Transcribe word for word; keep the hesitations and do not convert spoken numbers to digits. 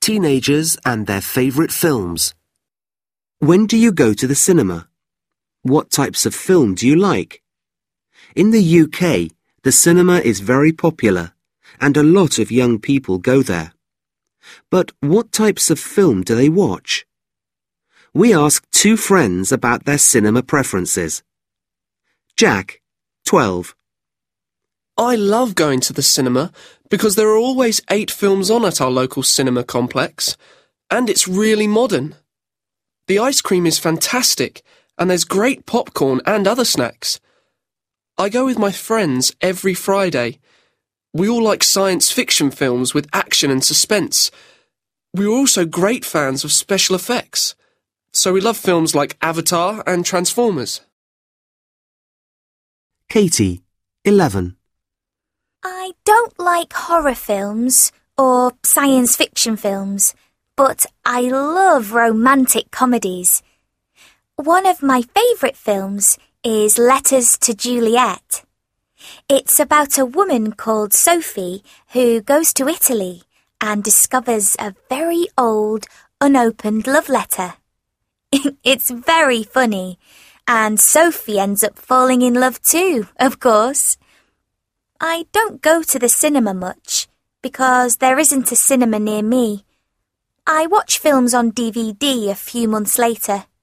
teenagers and their favourite films. When do you go to the cinema? What types of film do you like? In the U K, the cinema is very popular, and a lot of young people go there. But what types of film do they watch? We asked two friends about their cinema preferences. Jack, twelve. I love going to the cinema because there are always eight films on at our local cinema complex, and it's really modern. The ice cream is fantastic, and there's great popcorn and other snacks. I go with my friends every Friday. We all like science fiction films with action and suspense. We are also great fans of special effects, so we love films like Avatar and Transformers. Katie, eleven. I don't like horror films or science fiction films, but I love romantic comedies. One of my favourite films is Letters to Juliet. It's about a woman called Sophie who goes to Italy and discovers a very old, unopened love letter. It's very funny, and Sophie ends up falling in love too, of course. I don't go to the cinema much because there isn't a cinema near me. I watch films on D V D a few months later.